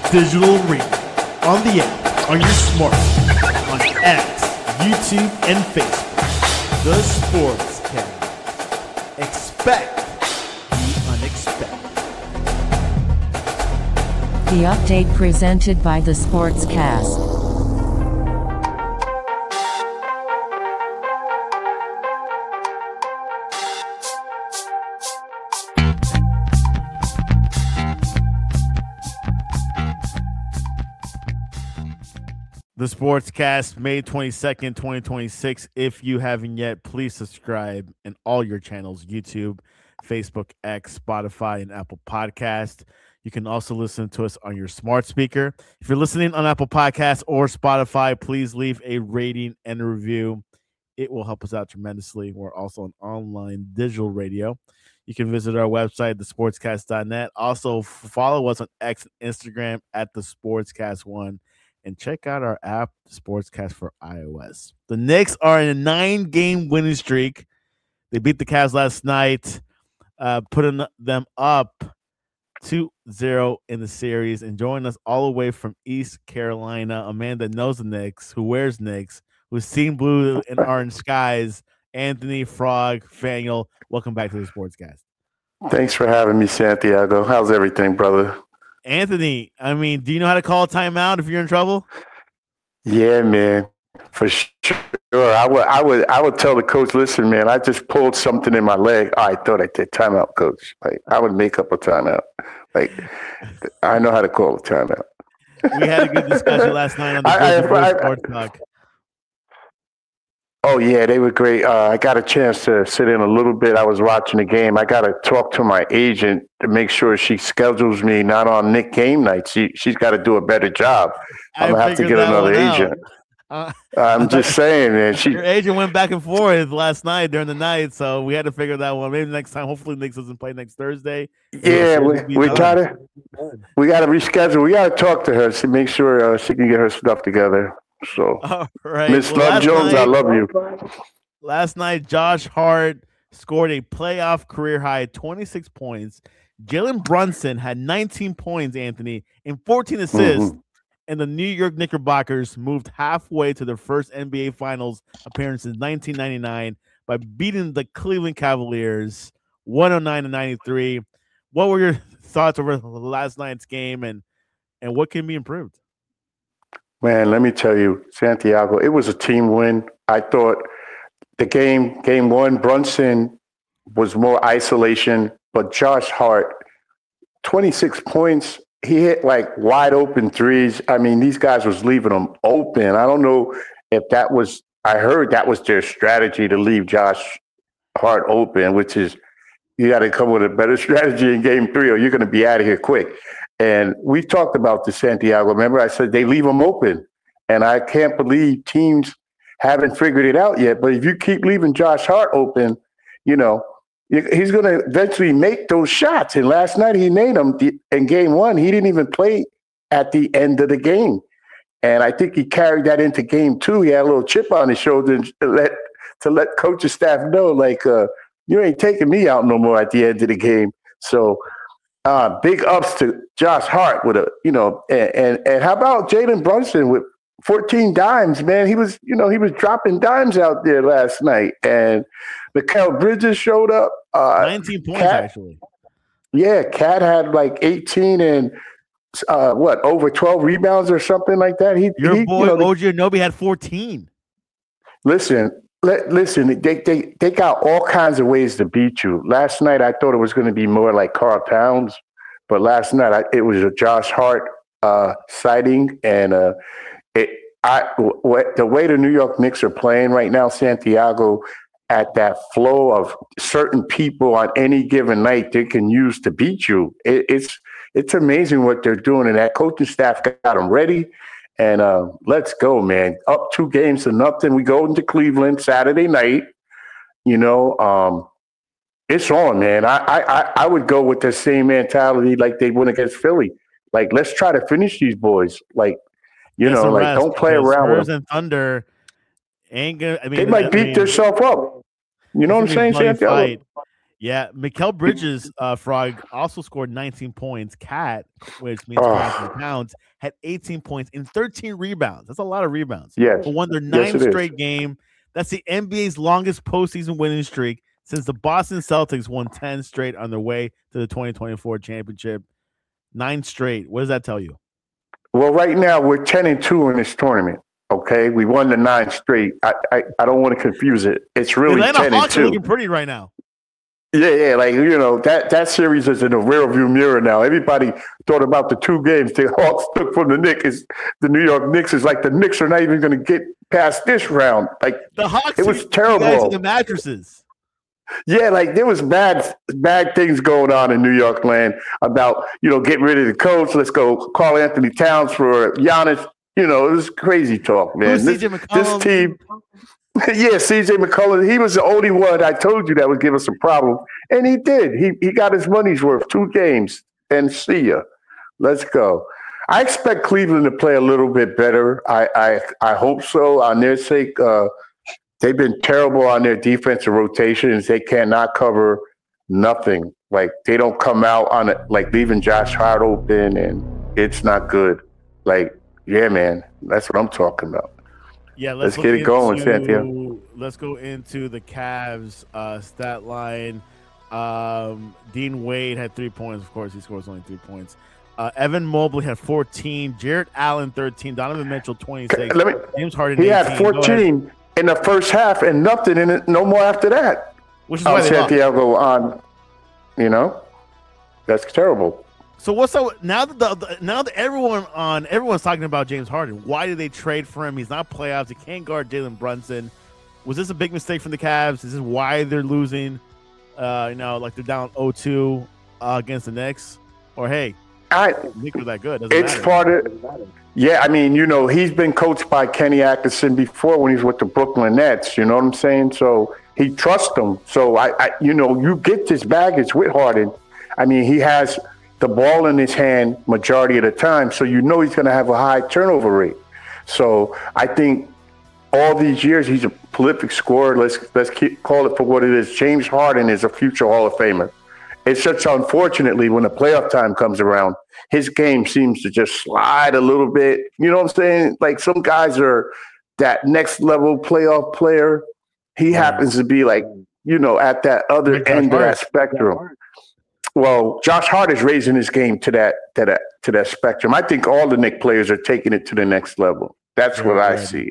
digital radio, on the app, on your smartphone, on X, YouTube, and Facebook. The Sportscast. Expect the unexpected. The update presented by the Sportscast. The Sportscast, May 22nd, 2026. If you haven't yet, please subscribe in all your channels, YouTube, Facebook, X, Spotify, and Apple Podcast. You can also listen to us on your smart speaker. If you're listening on Apple Podcasts or Spotify, please leave a rating and a review. It will help us out tremendously. We're also on online digital radio. You can visit our website, thesportscast.net. Also, follow us on X and Instagram at thesportscast1. And check out our app, Sportscast for iOS. The Knicks are in a 9-game winning streak. They beat the Cavs last night, putting them up 2-0 in the series. And joining us all the way from East Carolina, a man that knows the Knicks, who wears Knicks, who's seen blue and orange skies, Anthony Frog Faneuil. Welcome back to the Sportscast. Thanks for having me, Santiago. How's everything, brother? Anthony, I mean, do you know how to call a timeout if you're in trouble? Yeah, man, for sure. I would tell the coach, listen, man, I just pulled something in my leg. I thought I did timeout, coach. Like, I would make up a timeout. Like, I know how to call a timeout. We had a good discussion last night on the Sports Talk. Oh, yeah, they were great. I got a chance to sit in a little bit. I was watching the game. I got to talk to my agent to make sure she schedules me not on Knick game night. She's got to do a better job. I'm going to have to get another agent. I'm just saying, man. Your agent went back and forth last night during the night, so we had to figure that one. Maybe next time. Hopefully, Knicks doesn't play next Thursday. Yeah, we got to reschedule. We got to talk to her to make sure she can get her stuff together. So, right. Miss Love Jones, I love you. Last night, Josh Hart scored a playoff career high 26 points. Jalen Brunson had 19 points, Anthony, and 14 assists. And the New York Knickerbockers moved halfway to their first NBA Finals appearance since 1999 by beating the Cleveland Cavaliers 109-93. What were your thoughts over last night's game, and what can be improved? Man, let me tell you, Santiago, it was a team win. I thought the game one, Brunson was more isolation, but Josh Hart, 26 points, he hit like wide open threes. I mean, these guys was leaving them open. I don't know if that was, I heard that was their strategy to leave Josh Hart open, which is you got to come with a better strategy in game 3 or you're going to be out of here quick. And we talked about this, Santiago. Remember, I said they leave them open. And I can't believe teams haven't figured it out yet. But if you keep leaving Josh Hart open, you know, he's going to eventually make those shots. And last night he made them in game 1. He didn't even play at the end of the game. And I think he carried that into game 2. He had a little chip on his shoulder to let coaching staff know, like, you ain't taking me out no more at the end of the game. So, big ups to Josh Hart with and how about Jalen Brunson with 14 dimes, man? He was dropping dimes out there last night, and Mikal Bridges showed up. 19 points, actually. Yeah, Cat had like 18 and over 12 rebounds or something like that. Your boy OG Anunoby had 14. Listen, they got all kinds of ways to beat you. Last night, I thought it was going to be more like Karl Towns, but last night it was a Josh Hart sighting, and the way the New York Knicks are playing right now, Santiago, at that flow of certain people on any given night they can use to beat you. It's amazing what they're doing, and that coaching staff got them ready. And let's go, man. Up 2-0. We go into Cleveland Saturday night. You know, it's on, man. I would go with the same mentality like they went against Philly. Like, let's try to finish these boys. Like, don't play around with them. And Thunder ain't gonna. I mean, they might beat themselves up. You know what I'm saying, Santiago? Yeah, Mikal Bridges, Frog, also scored 19 points. Cat, which means pounds, had 18 points and 13 rebounds. That's a lot of rebounds. Yes. But won their ninth straight game. That's the NBA's longest postseason winning streak since the Boston Celtics won 10 straight on their way to the 2024 championship. 9 straight. What does that tell you? Well, right now we're 10-2 in this tournament. Okay, we won the 9 straight. I don't want to confuse it. It's really 10-2. Looking pretty right now. Yeah, like that series is in the rearview mirror now. Everybody thought about the 2 games the Hawks took from the Knicks. The New York Knicks is like the Knicks are not even going to get past this round. Like the Hawks, it was terrible. Guys in the mattresses. Yeah, like there was bad things going on in New York land about getting rid of the coach. Let's go call Anthony Towns for Giannis. It was crazy talk, man. This team, yeah, CJ McCollum, he was the only one I told you that would give us a problem. And he did. He got his money's worth, 2 games, and see ya. Let's go. I expect Cleveland to play a little bit better. I hope so on their sake. They've been terrible on their defensive rotations. They cannot cover nothing. Like, they don't come out on it, like leaving Josh Hart open, and it's not good. Like, yeah, man, that's what I'm talking about. Yeah, let's get it going, Santiago. Let's go into the Cavs stat line. Dean Wade had 3 points. Of course, he scores only 3 points. Evan Mobley had 14. Jarrett Allen 13. Donovan Mitchell 26. James Harden 18. He had 14 in the first half and nothing in it. No more after that. Which is why Santiago on. That's terrible. So what's up now that everyone's talking about James Harden? Why did they trade for him? He's not playoffs. He can't guard Jalen Brunson. Was this a big mistake from the Cavs? Is this why they're losing? Like they're down 0-2 against the Knicks? Or hey, Knicks are that good. It's part of. Yeah, I mean, he's been coached by Kenny Atkinson before when he was with the Brooklyn Nets. You know what I'm saying? So he trusts them. So you get this baggage with Harden. I mean, he has the ball in his hand majority of the time, so he's going to have a high turnover rate. So I think all these years he's a prolific scorer. Let's call it for what it is. James Harden is a future Hall of Famer. It's just unfortunately when the playoff time comes around, his game seems to just slide a little bit. You know what I'm saying? Like some guys are that next level playoff player. He happens to be like, at that other end of that spectrum. Well, Josh Hart is raising his game to that spectrum. I think all the Knicks players are taking it to the next level. That's what I see.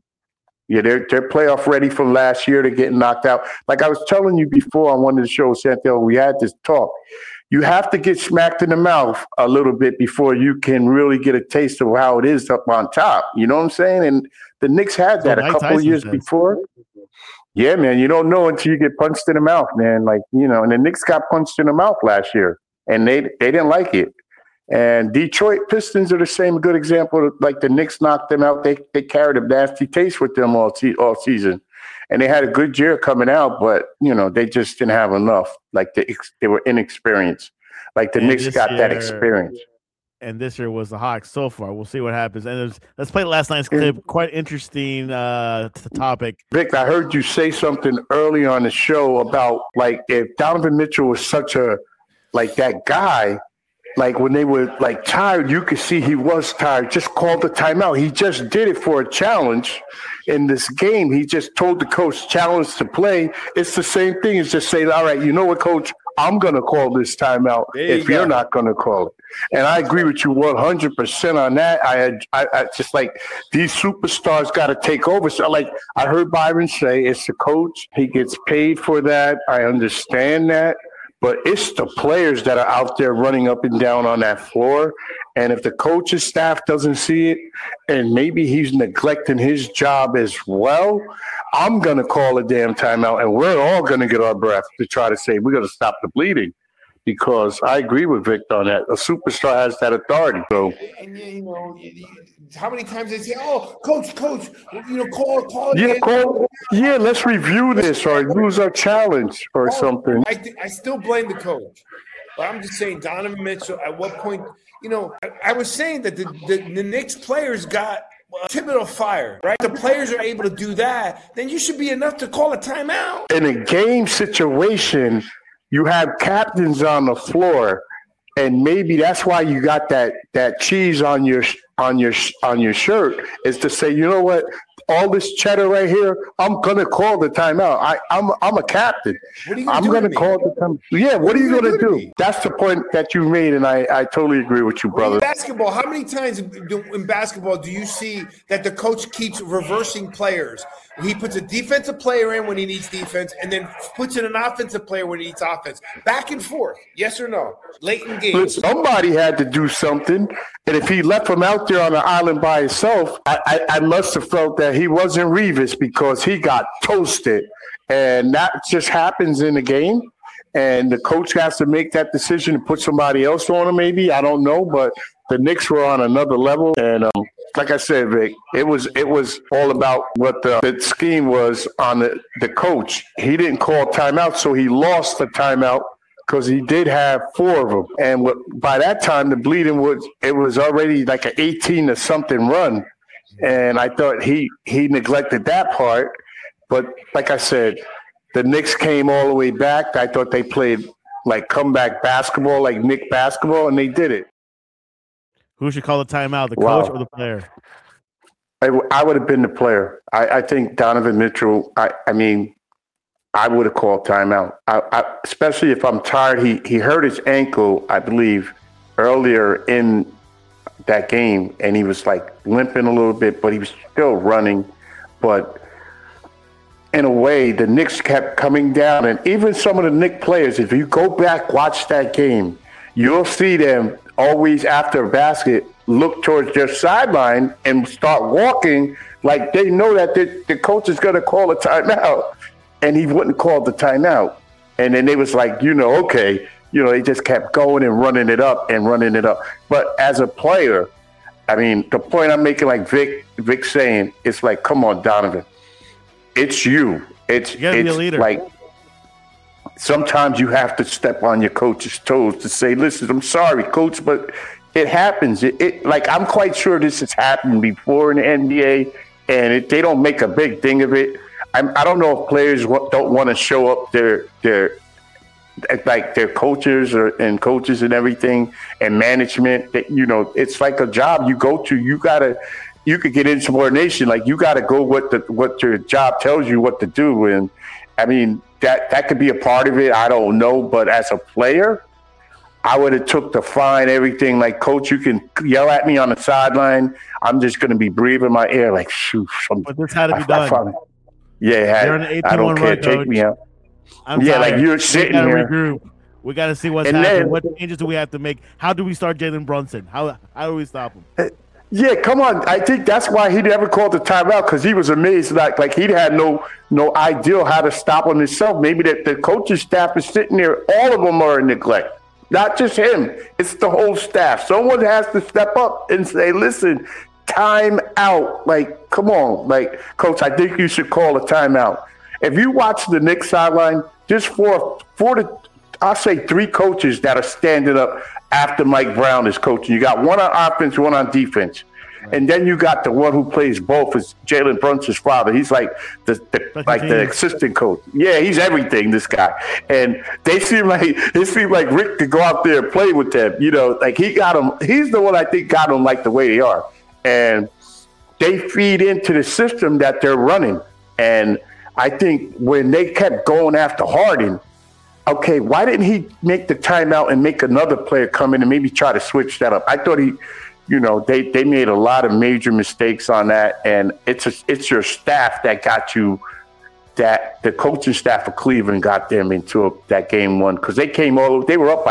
They're playoff ready from last year. They're getting knocked out. Like I was telling you before on one of the shows, Santiago, we had this talk. You have to get smacked in the mouth a little bit before you can really get a taste of how it is up on top. You know what I'm saying? And the Knicks had that a couple of years before. Yeah, man, you don't know until you get punched in the mouth, man. Like, and the Knicks got punched in the mouth last year, and they didn't like it. And Detroit Pistons are the same good example. Like the Knicks knocked them out. They carried a nasty taste with them all season. And they had a good year coming out, but, they just didn't have enough. Like they were inexperienced. Like the Knicks got that experience. And this year was the Hawks so far. We'll see what happens. And let's play last night's clip. Quite interesting topic. Vic, I heard you say something early on the show about, like, if Donovan Mitchell was such that guy, like when they were, like, tired, you could see he was tired. Just called the timeout. He just did it for a challenge in this game. He just told the coach challenge to play. It's the same thing as just saying, all right, you know what, coach? I'm going to call this timeout if you're not going to call it. And I agree with you 100% on that. I just like these superstars got to take over. So like I heard Byron say, it's the coach. He gets paid for that. I understand that. But it's the players that are out there running up and down on that floor. And if the coach's staff doesn't see it, and maybe he's neglecting his job as well, I'm going to call a damn timeout, and we're all going to get our breath to try to say we're going to stop the bleeding. Because I agree with Victor on that. A superstar has that authority. So, and how many times they say, "Oh, coach, call Yeah, let's review this or lose our challenge or something." I still blame the coach, but I'm just saying, Donovan Mitchell. At what point, I was saying that the Knicks players got Thibodeau fired, right? The players are able to do that. Then you should be enough to call a timeout in a game situation. you have captains on the floor, and maybe that's why you got that cheese on your shirt, is to say, you know what, all this cheddar right here, I'm gonna call the timeout. I'm a captain. What are you gonna do? I'm gonna call the timeout. Yeah, what are you gonna do? That's the point that you made, and I totally agree with you, brother. In basketball, how many times in basketball do you see that the coach keeps reversing players? He puts a defensive player in when he needs defense, and then puts in an offensive player when he needs offense. Back and forth, yes or no? Late in games. Somebody had to do something, and if he left him out there on the island by himself, I must have felt that he wasn't Revis, because he got toasted, and that just happens in the game. And the coach has to make that decision to put somebody else on him. Maybe, I don't know, but the Knicks were on another level, and like I said, Vic, it was all about what the scheme was on the coach. He didn't call timeout, so he lost the timeout because he did have 4 of them. And by that time, the bleeding was already like an 18 or something run, and I thought he neglected that part. But like I said, the Knicks came all the way back. I thought they played like comeback basketball, like Knick basketball, and they did it. Who should call the timeout, the coach or the player? I would have been the player. I think Donovan Mitchell, I mean, I would have called timeout. Especially if I'm tired. He hurt his ankle, I believe, earlier in that game, and he was like limping a little bit, but he was still running. But in a way, the Knicks kept coming down, and even some of the Knicks players, if you go back, watch that game, you'll see them always after a basket look towards their sideline and start walking like they know that the coach is going to call a timeout, and he wouldn't call the timeout. And then they was like, okay, they just kept going and running it up. But as a player, I mean, the point I'm making, like Vic saying, it's like, come on, Donovan, it's you. You gotta be a leader. Like, sometimes you have to step on your coach's toes to say, listen, I'm sorry, coach, but it happens. Like, I'm quite sure this has happened before in the NBA, and they don't make a big thing of it. I don't know if players don't want to show up their coaches and coaches and everything and management. It's like a job you go to. You could get insubordination. Like, you got to go what your job tells you what to do. And I mean, that could be a part of it. I don't know. But as a player, I would have took the fine, everything. Like, coach, you can yell at me on the sideline. I'm just going to be breathing my air like, shoot. But this had to be done. I don't care. Take me out. I'm tired. Like, you're sitting here. Regroup. We got to see what's happening. What changes do we have to make? How do we start Jalen Brunson? How do we stop him? Yeah, come on. I think that's why he never called the timeout, because he was amazed. Like he had no idea how to stop him himself. Maybe that the coaching staff is sitting there. All of them are in neglect. Not just him. It's the whole staff. Someone has to step up and say, listen, time out. Like, come on. Like, coach, I think you should call a timeout. If you watch the Knicks sideline, just I'll say 3 coaches that are standing up after Mike Brown is coaching. You got one on offense, one on defense. And then you got the one who plays both, is Jalen Brunson's father. He's like the assistant coach. Yeah, he's everything, this guy. And it seemed like Rick could go out there and play with them. Like, he got them. He's the one I think got them like the way they are. And they feed into the system that they're running. And I think when they kept going after Harden, okay, why didn't he make the timeout and make another player come in and maybe try to switch that up? I thought they made a lot of major mistakes on that, and it's your staff that got you, that the coaching staff of Cleveland got them into that game 1, because they were up by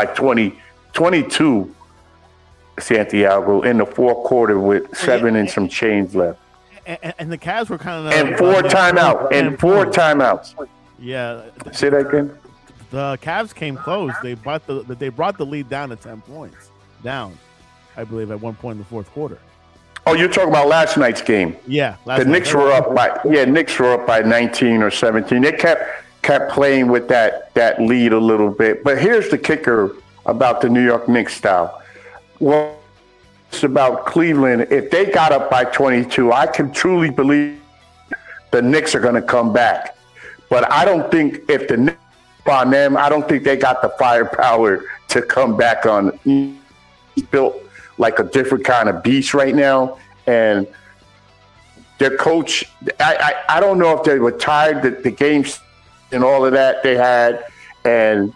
22, Santiago, in the fourth quarter with 7 and some change left. And the Cavs were kind of and 4 timeouts. Yeah. Say that again. The Cavs came close. They brought the lead down to 10 points. Down, I believe, at one point in the fourth quarter. Oh, you're talking about last night's game? Yeah. The Knicks were up by 19 or 17. They kept playing with that lead a little bit. But here's the kicker about the New York Knicks style. Well, it's about Cleveland. If they got up by 22, I can truly believe the Knicks are going to come back. But I don't think if the Knicks upon them. I don't think they got the firepower to come back on. He's built like a different kind of beast right now, and their coach, I don't know if they were tired, the games and all of that they had, and,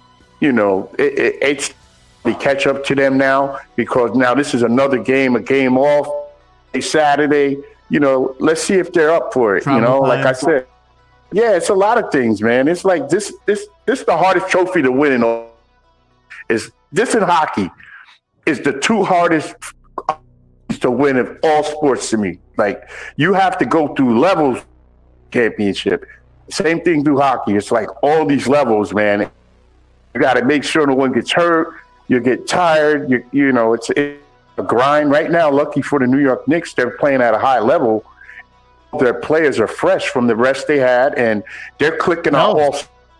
it's they catch up to them now, because now this is another game, a game off, a Saturday. Let's see if they're up for it. Like I said, yeah, it's a lot of things, man. It's like this is the hardest trophy to win in all. Is this in hockey is the two hardest to win of all sports to me. Like, you have to go through levels championship. Same thing through hockey. It's like all these levels, man. You got to make sure no one gets hurt. You get tired. It's a grind right now. Lucky for the New York Knicks, they're playing at a high level. Their players are fresh from the rest they had, and they're clicking on all.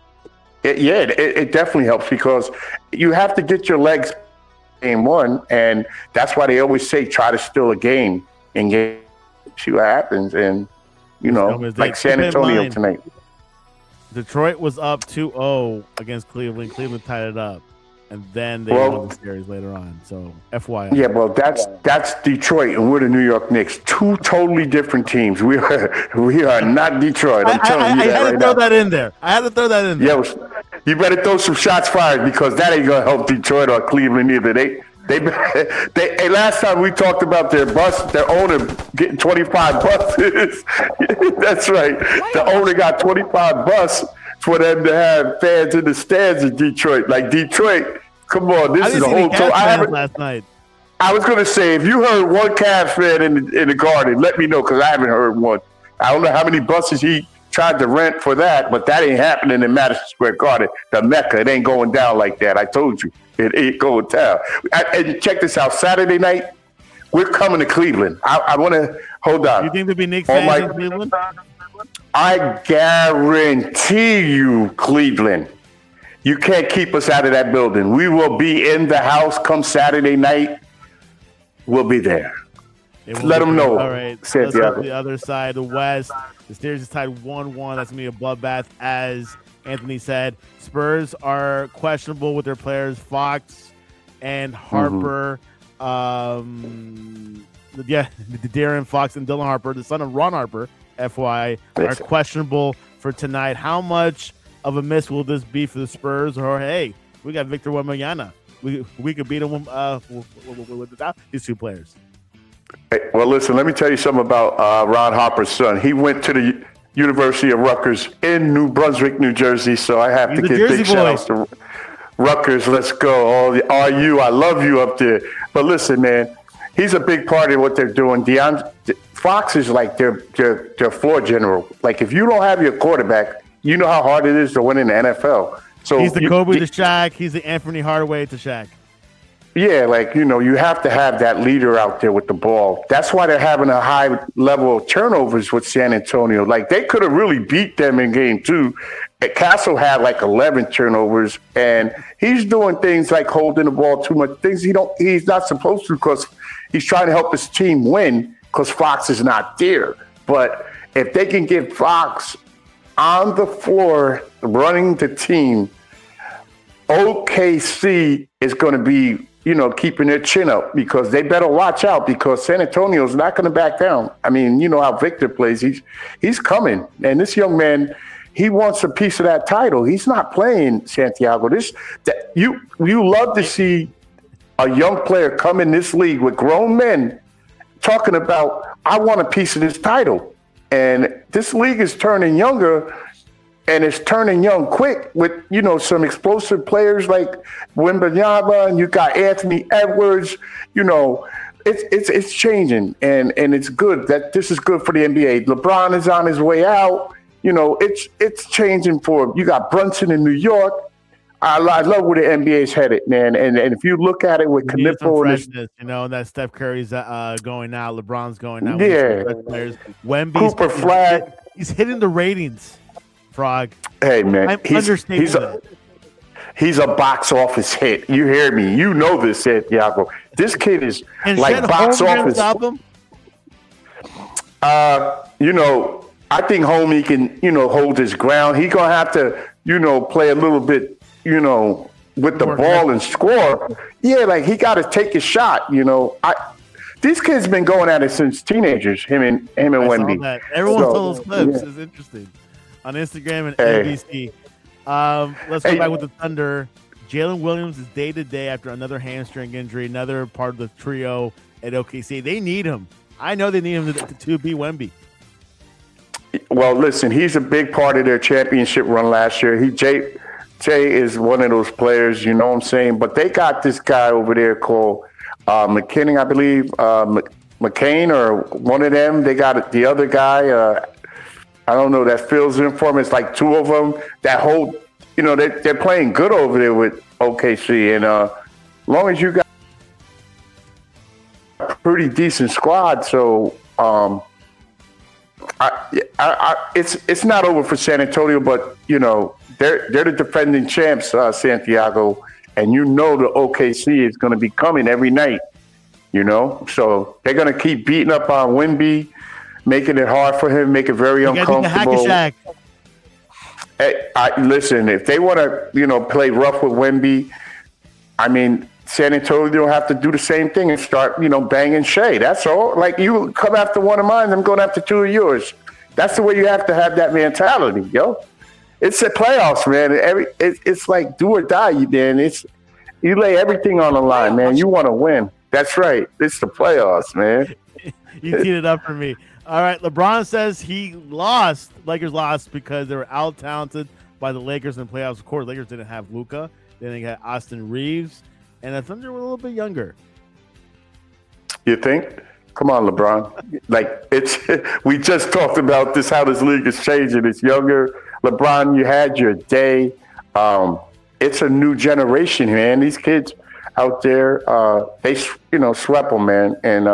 It definitely helps, because you have to get your legs game one, and that's why they always say try to steal a game and see what happens. And like San Antonio tonight. Detroit was up 2-0 against Cleveland. Cleveland tied it up, and then they won the series later on. So, FYI. Yeah, well, that's Detroit, and we're the New York Knicks. Two totally different teams. We are not Detroit. I'm telling you that right now. I had to throw that in there. Yeah, you better throw some shots fired, because that ain't gonna help Detroit or Cleveland either. They last time we talked about their owner getting 25 buses. That's right. The owner got 25 buses for them to have fans in the stands in Detroit. Like, Detroit, come on, this is a whole tour. Last night. I was gonna say, if you heard one Cavs fan in the Garden, let me know, because I haven't heard one. I don't know how many buses he tried to rent for that, but that ain't happening in Madison Square Garden, the Mecca. It ain't going down like that. I told you. It ain't going down. And check this out. Saturday night, we're coming to Cleveland. I want to hold on. You think there'll be Knicks fans in Cleveland? I guarantee you, Cleveland, you can't keep us out of that building. We will be in the house come Saturday night. We'll be there. Let them know. All right. Let's go to the other side, the West. The series is tied 1-1. That's going to be a bloodbath, as Anthony said. Spurs are questionable with their players, Fox and Harper. Darren Fox and Dylan Harper, the son of Ron Harper, FYI, are questionable for tonight. How much of a miss will this be for the Spurs? Or, hey, we got Victor Wembanyama. We could beat him without these two players. Hey, well, listen, let me tell you something about Ron Harper's son. He went to the University of Rutgers in New Brunswick, New Jersey, so I have to give big shout-outs to Rutgers. Let's go. All the RU, I love you up there. But listen, man, he's a big part of what they're doing. Fox is like their floor general. Like, if you don't have your quarterback, you know how hard it is to win in the NFL. So he's the Kobe to Shaq. He's the Anthony Hardaway to Shaq. Yeah, like, you have to have that leader out there with the ball. That's why they're having a high level of turnovers with San Antonio. Like, they could have really beat them in game 2. Castle had like 11 turnovers, and he's doing things like holding the ball too much, things he's not supposed to, because he's trying to help his team win, because Fox is not there. But if they can get Fox on the floor running the team, OKC is going to be, keeping their chin up, because they better watch out, because San Antonio's not going to back down. I mean, you know how Victor plays. He's coming. And this young man, he wants a piece of that title. He's not playing, Santiago. You love to see a young player come in this league with grown men talking about, I want a piece of this title. And this league is turning younger, and it's turning young quick with, some explosive players like Wembanyama, and you got Anthony Edwards. It's changing, and it's good. That this is good for the NBA. LeBron is on his way out. It's changing for, you got Brunson in New York. I love where the NBA is headed, man. And if you look at it with Knippo and that Steph Curry's going out, LeBron's going out. Yeah. Wemby's Cooper Flag. He's hitting the ratings. Frog. Hey, man, he's a box office hit. You hear me? You know this, Santiago. This kid is like box office. Stop him? I think Homie can, hold his ground. He's gonna have to play a little bit, with the ball and score. Yeah, like he got to take a shot. These kids been going at it since teenagers. Him and Wemby. Everyone saw those clips. Yeah. It's interesting on Instagram and NBC. Let's go back with the Thunder. Jalen Williams is day to day after another hamstring injury, another part of the trio at OKC. They need him. I know they need him to be Wemby. Well, listen, he's a big part of their championship run last year. Jay is one of those players, you know what I'm saying? But they got this guy over there called McKinney, I believe, McCain or one of them. They got the other guy, I don't know, that fills in for him. It's like two of them. That whole, they're playing good over there with OKC. And as long as you got a pretty decent squad, so it's not over for San Antonio, but, they're the defending champs, Santiago. And the OKC is going to be coming every night, So they're going to keep beating up on Wemby, making it hard for him, make it very uncomfortable. Listen, if they want to, play rough with Wemby, I mean, San Antonio don't have to do the same thing and start, banging Shea. That's all. Like, you come after one of mine, I'm going after two of yours. That's the way you have to have that mentality, yo. It's the playoffs, man. It's like do or die, man. You lay everything on the line, man. You want to win. That's right. It's the playoffs, man. You teed it up for me. All right. LeBron says Lakers lost because they were out-talented by the Lakers in the playoffs. Of course, Lakers didn't have Luka. Then they got Austin Reeves. And the Thunder were a little bit younger. You think? Come on, LeBron. We just talked about this, how this league is changing. It's younger. LeBron, you had your day. It's a new generation, man. These kids out there, they, swept them, man. And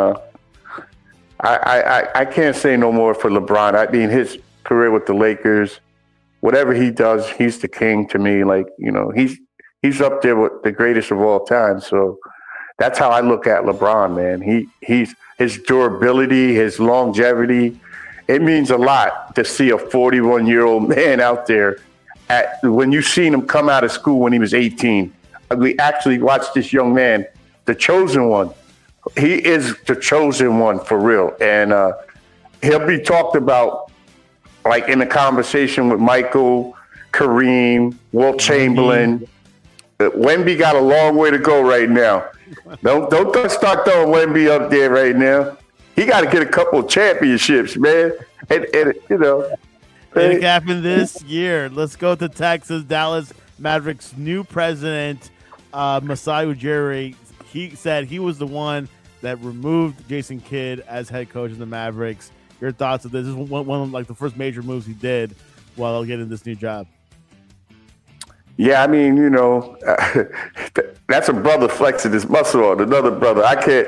I can't say no more for LeBron. I mean, his career with the Lakers, whatever he does, he's the king to me. Like, he's up there with the greatest of all time. So that's how I look at LeBron, man. He's his durability, his longevity. It means a lot to see a 41-year-old man out there. When you seen him come out of school when he was 18, we actually watched this young man, the chosen one. He is the chosen one for real. And he'll be talked about like in a conversation with Michael, Kareem, Wilt Chamberlain. Wemby got a long way to go right now. Don't start throwing Wemby up there right now. He got to get a couple of championships, man. And It happened this year. Let's go to Texas. Dallas Mavericks' new president, Masai Ujiri. He said he was the one that removed Jason Kidd as head coach of the Mavericks. Your thoughts of this? This is one of the first major moves he did while getting this new job. Yeah, I mean, that's a brother flexing his muscle on another brother. I can't,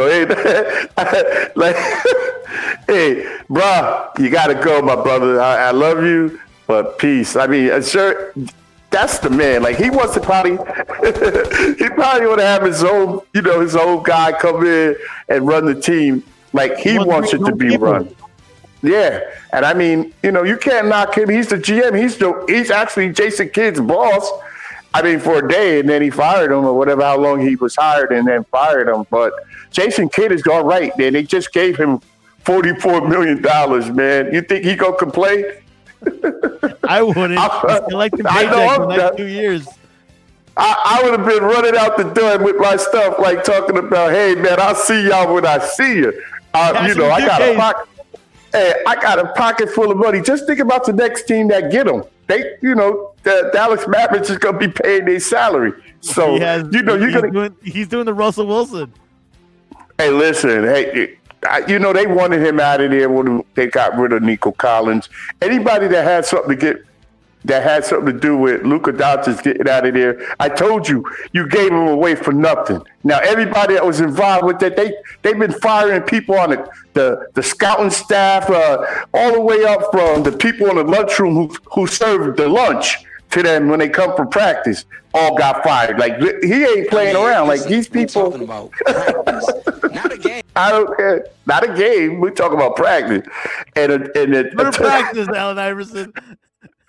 hey, bro, you got to go, my brother. I love you, but peace. I mean, sure, that's the man. Like, he wants to probably, he probably want to have his own, his own guy come in and run the team like he wants it to be run. Yeah, and I mean, you can't knock him. He's the GM. He's actually Jason Kidd's boss. I mean, for a day, and then he fired him or whatever, how long he was hired, and then fired him. But Jason Kidd is all right, man. They just gave him $44 million, man. You think he gonna complain? I wouldn't. He's collecting paychecks for the next 2 years. I would have been running out the door with my stuff, like talking about, hey, man, I'll see y'all when I see you. I got a pocket. Hey, I got a pocket full of money. Just think about the next team that get them. The Dallas Mavericks is going to be paying their salary. So, he's doing the Russell Wilson. Hey, listen. Hey, they wanted him out of there when they got rid of Nico Collins. Anybody that had something to do with Luka Doncic getting out of there, I told you, you gave him away for nothing. Now, everybody that was involved with that, they've been firing people on the scouting staff, all the way up from the people in the lunchroom who served the lunch to them when they come for practice, all got fired. Like, he ain't playing around. Like, these people. We're talking about practice, not a game. I don't care. Not a game. We're talking about practice. Practice, Allen Iverson.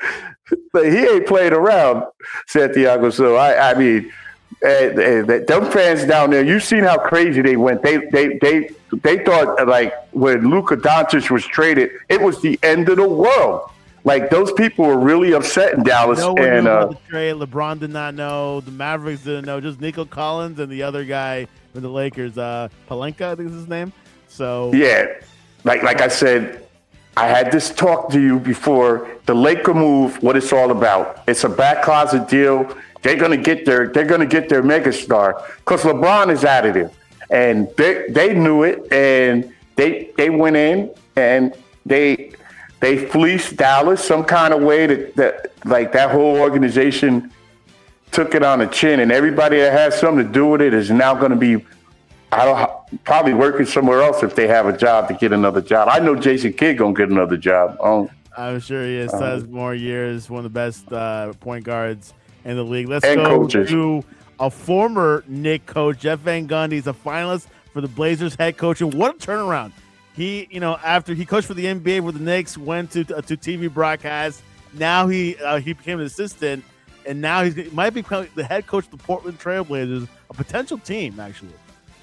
But he ain't playing around, Santiago. So I mean, them fans down there, you've seen how crazy they went. They thought like when Luka Doncic was traded, it was the end of the world. Like those people were really upset in Dallas. No one and knew about the trade. LeBron did not know. The Mavericks didn't know. Just Nico Collins and the other guy for the Lakers, Pelinka, I think is his name. So yeah, like I said, I had this talk to you before. The Laker move, what it's all about. It's a back closet deal. They're gonna get their megastar because LeBron is out of there, and they knew it, and they went in and they fleeced Dallas some kind of way that like that whole organization took it on the chin, and everybody that has something to do with it is now going to be probably working somewhere else if they have a job to get another job. I know Jason Kidd gonna get another job. I'm sure he has more years. One of the best point guards in the league. Let's go coaches. To a former Knicks coach, Jeff Van Gundy. He's a finalist for the Blazers head coach, and what a turnaround! He, after he coached for the NBA with the Knicks, went to TV broadcast. Now he became an assistant, and now he might become the head coach of the Portland Trail Blazers, a potential team actually.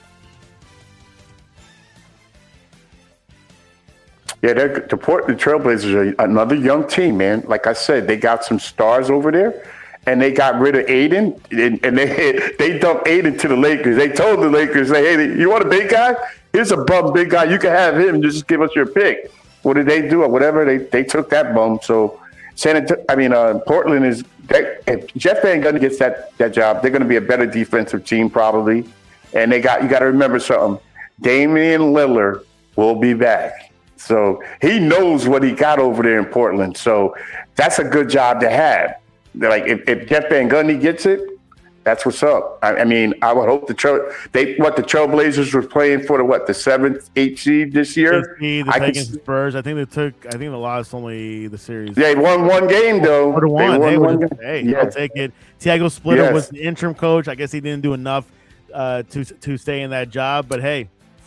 Yeah, the Portland Trail Blazers are another young team, man. Like I said, they got some stars over there, and they got rid of Aiden, and they dumped Aiden to the Lakers. They told the Lakers, hey, you want a big guy? Here's a bum big guy. You can have him. Just give us your pick. What did they do? Or whatever, they took that bum. So Portland is – if Jeff Van Gundy gets that job, they're going to be a better defensive team probably. And you got to remember something. Damian Lillard will be back. So he knows what he got over there in Portland. So that's a good job to have. Like if Jeff Van Gundy gets it, that's what's up. I mean, I would hope the Trailblazers were playing for the 7th, 8th seed this year. Against the Spurs. I think they lost only the series. They won one game though. They won one game. Hey, yeah. I'll take it. Thiago Splitter was the interim coach. I guess he didn't do enough to stay in that job. But hey,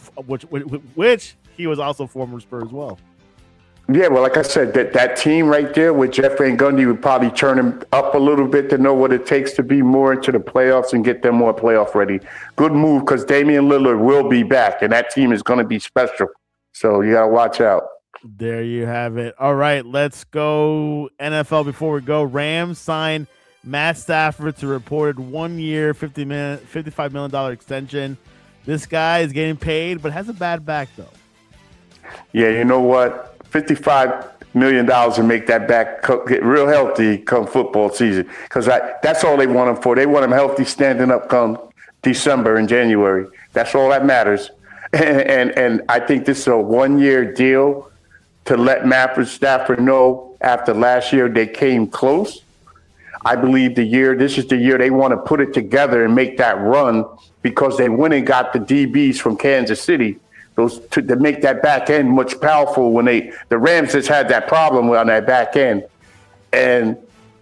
which he was also former Spurs as well. Yeah, well, like I said, that team right there with Jeff Van Gundy would probably turn him up a little bit to know what it takes to be more into the playoffs and get them more playoff ready. Good move because Damian Lillard will be back, and that team is going to be special. So you got to watch out. There you have it. All right, let's go NFL before we go. Rams signed Matt Stafford to reported 1 year, $55 million extension. This guy is getting paid, but has a bad back, though. Yeah, you know what? $55 million to make that back get real healthy come football season. Because that's all they want him for. They want him healthy, standing up come December and January. That's all that matters. And I think this is a 1 year deal to let Stafford know after last year they came close. I believe this is the year they want to put it together and make that run because they went and got the DBs from Kansas City. To make that back end much powerful when the Rams just had that problem on that back end. And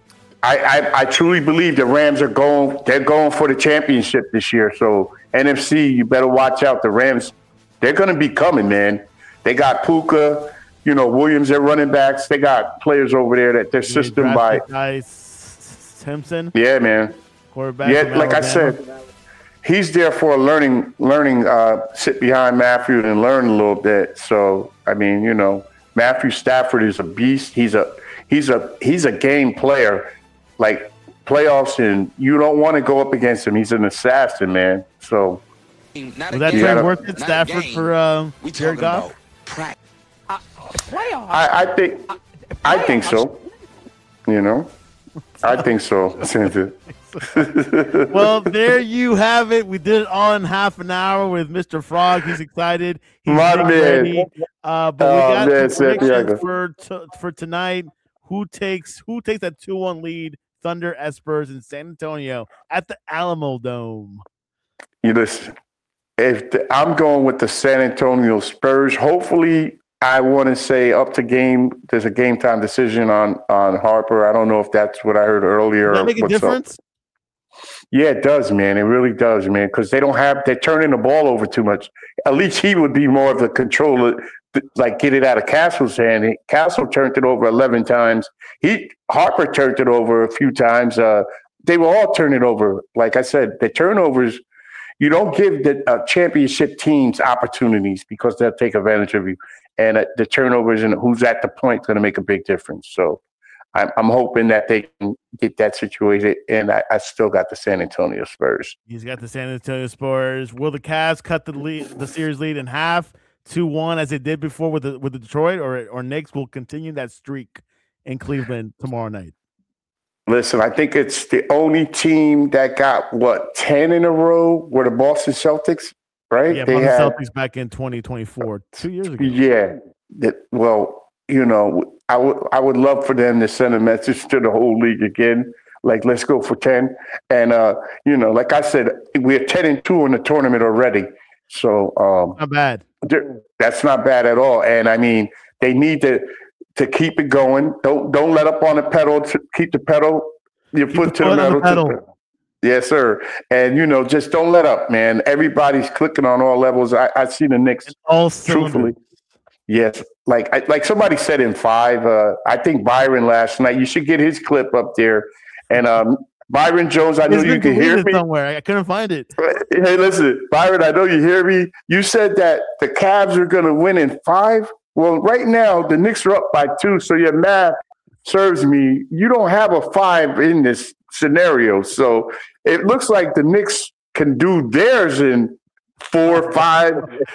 I truly believe the Rams they're going for the championship this year. So NFC, you better watch out. The Rams, they're going to be coming, man. They got Puka, Williams, their running backs. They got players over there that their system by Simpson. Yeah, man. Quarterback. Yeah, like I said. He's there for a learning, sit behind Matthew and learn a little bit. So, I mean, Matthew Stafford is a beast. He's a game player, like playoffs, and you don't want to go up against him. He's an assassin, man. So, was that trade worth it, Stafford, for Jared Goff? Playoffs. I think so. I think so. Well, there you have it. We did it all in half an hour with Mr. Frog. He's excited. He's ready. But we got predictions for tonight. Who takes that 2-1 lead? Thunder, Spurs, and San Antonio at the Alamo Dome. Listen, I'm going with the San Antonio Spurs. Hopefully, I want to say up to game. There's a game time decision on Harper. I don't know if that's what I heard earlier. Does that make a difference? Yeah, it does, man. It really does, man. Because they're turning the ball over too much. At least he would be more of the controller like get it out of Castle's hand. Castle turned it over 11 times. Harper turned it over a few times. They will all turn it over. Like I said, the turnovers, you don't give the championship teams opportunities because they'll take advantage of you. And the turnovers and who's at the point is going to make a big difference. So I'm hoping that they can get that situated. And I still got the San Antonio Spurs. He's got the San Antonio Spurs. Will the Cavs cut the series lead in half, 2-1, as they did before with the Detroit, or Knicks will continue that streak in Cleveland tomorrow night? Listen, I think it's the only team that got 10 in a row were the Boston Celtics, right? Yeah, Boston Celtics back in 2024, 2 years ago. Yeah. Well, I would love for them to send a message to the whole league again. Like, let's go for 10. And, like I said, we're 10-2 in the tournament already. So not bad. That's not bad at all. And, I mean, they need to keep it going. Don't let up on the pedal. Keep the pedal, your foot to the metal. Yes, sir. And, just don't let up, man. Everybody's clicking on all levels. I see the Knicks. And all truthfully. Yes. Like somebody said in 5, I think Byron last night, you should get his clip up there. And Byron Jones, I know you can hear me. Somewhere. I couldn't find it. Hey, listen, Byron, I know you hear me. You said that the Cavs are going to win in 5. Well, right now, the Knicks are up by 2, so your math serves me. You don't have a 5 in this scenario. So it looks like the Knicks can do theirs in 4 or 5.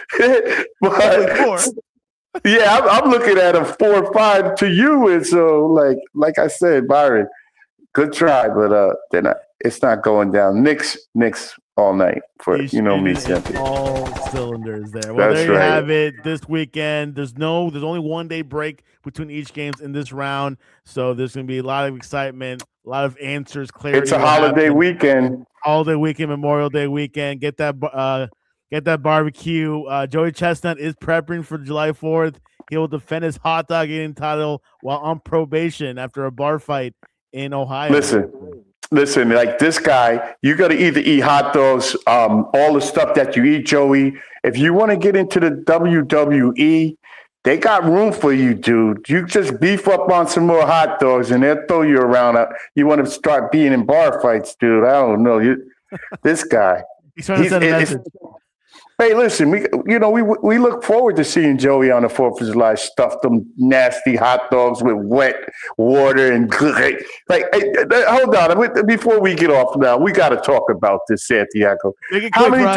But, yeah, I'm looking at a 4 or 5 to you. And so, like I said, Byron, good try, but it's not going down. Knicks all night for me, Cynthia. All cylinders there. Well, there you have it. This weekend, there's only 1 day break between each games in this round, so there's going to be a lot of excitement, a lot of answers, clarity. It's a holiday weekend. Holiday weekend, Memorial Day weekend. Get that barbecue. Joey Chestnut is prepping for July 4th. He will defend his hot dog eating title while on probation after a bar fight in Ohio. Listen, like this guy, you got to either eat hot dogs, all the stuff that you eat, Joey. If you want to get into the WWE, they got room for you, dude. You just beef up on some more hot dogs and they'll throw you around. You want to start being in bar fights, dude. I don't know. This guy. He's trying to send a message. Hey, listen, we look forward to seeing Joey on the 4th of July stuff them nasty hot dogs with wet water and hey, hold on. Before we get off now, we got to talk about this, Santiago. How many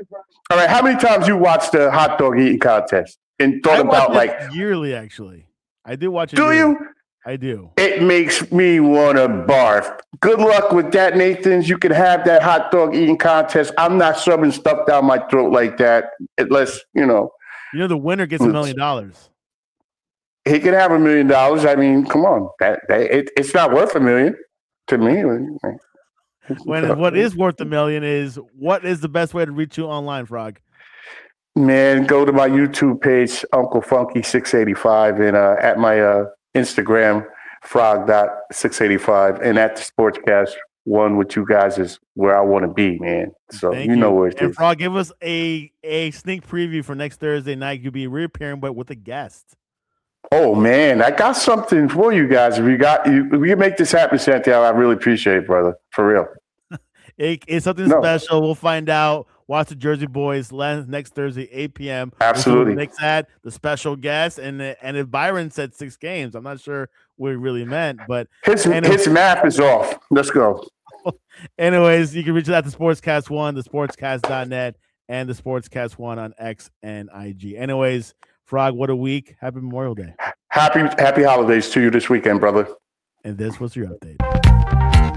times you watched the hot dog eating contest and thought about yearly? Actually, I do watch it. Do yearly. you? I do. It makes me want to barf. Good luck with that, Nathans. You can have that hot dog eating contest. I'm not shoving stuff down my throat like that. Unless, the winner gets $1 million. He can have $1 million. I mean, come on. It's not worth $1 million to me. What is worth $1 million is what is the best way to reach you online, Frog? Man, go to my YouTube page, Uncle Funky 685, and at my Instagram, frog.685, and at the Sportscast 1 with you guys is where I want to be, man. So you know where it is. And Frog, give us a sneak preview for next Thursday night. You'll be reappearing, but with a guest. Oh man, I got something for you guys. If we can make this happen, Santiago, I really appreciate it, brother. For real. It's something special. We'll find out. Watch the Jersey Boys next Thursday, 8 p.m. Absolutely. Nick's at the special guest, and if Byron said 6 games, I'm not sure what he really meant, but his math is off. Let's go. Anyways, you can reach out to Sportscast 1, the sportscast.net, and the Sportscast 1 on X and IG. Anyways, Frog, what a week. Happy Memorial Day. Happy holidays to you this weekend, brother. And this was your update.